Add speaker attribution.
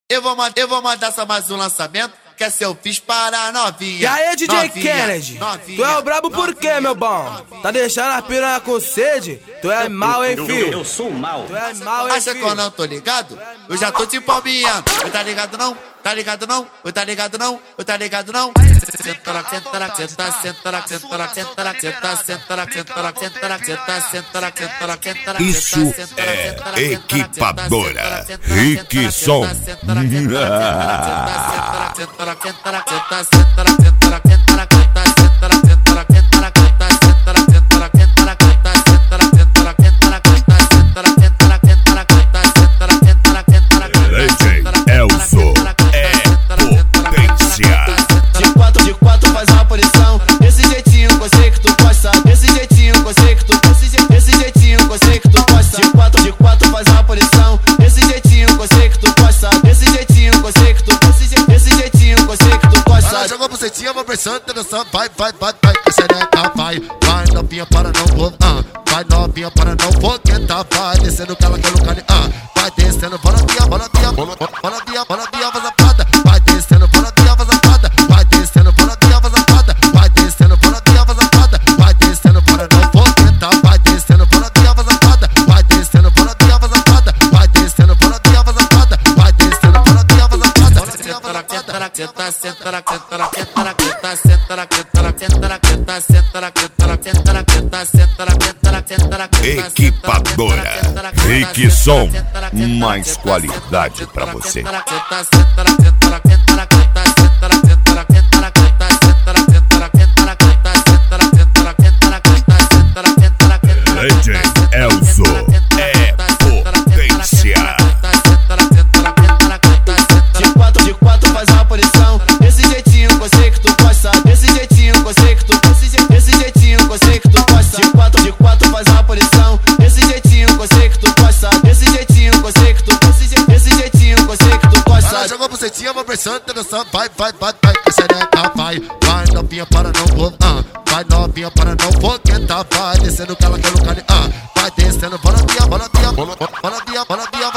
Speaker 1: Eu vou mandar só mais um lançamento, que é eu fiz para a novinha.
Speaker 2: E aí, DJ
Speaker 1: novinha,
Speaker 2: Kennedy?
Speaker 1: novinha,
Speaker 2: tu é o brabo por quê, meu bom? Tá deixando a piranha com sede? Tu é mal, hein, filho?
Speaker 3: Eu sou mal.
Speaker 2: Tu é mal, hein,
Speaker 1: Acha que eu
Speaker 2: filho?
Speaker 1: não tô ligado? Eu já tô te palminhando. Eu tá ligado não? Tá ligado não? Eu tá ligado não? Eu tá ligado não?
Speaker 4: Isso é Equipadora Rickson. Elzo é potência.
Speaker 5: De quatro faz uma posição. Desse jeitinho que eu sei que tu gosta. Desse jeitinho que eu sei que tu desse jeitinho que eu sei que tu gosta. De quatro faz uma posição. Desse jeitinho que eu sei que tu gosta. Desse jeitinho que eu sei que tu desse jeitinho que eu sei que tu gosta.
Speaker 1: Ela jogou bucetinha, vou pressando, dançando. Vai, xereca, vai novinha para não vou, vai novinha para não vou tentar. Vai descendo que ela quer no cali, vai descendo, bora via, vaza prada. Vai descendo, bora via, vaza prada. Vai descendo, bora via, vaza prada. Vai descendo, bora via, vaza prada. Vai descendo, para não vou tentar. Vai descendo, bora via, vaza prada. Vai descendo, bora via, vaza prada. Vai descendo, bora via, vaza prada. Vai descendo, bora via, vaza prada.
Speaker 4: Equipadora Rickson, mais qualidade pra você. Legend Elzo é potência.
Speaker 5: De quatro faz uma posição. Desse jeitinho que eu sei que tu gosta. Desse jeitinho que eu sei que tu desse jeitinho que eu sei que tu gosta. De quatro faz uma posição. Desse jeitinho que eu sei que tu gosta. Desse jeitinho que eu sei que tu desse jeitinho que eu sei que tu gosta.
Speaker 1: Ela jogou bucetinha, vou pressando, dançando. Vai, xereca, vai novinha para não vou, vai novinha para não vou tentar. Vai descendo que ela quer no cali, vai descendo, bora via,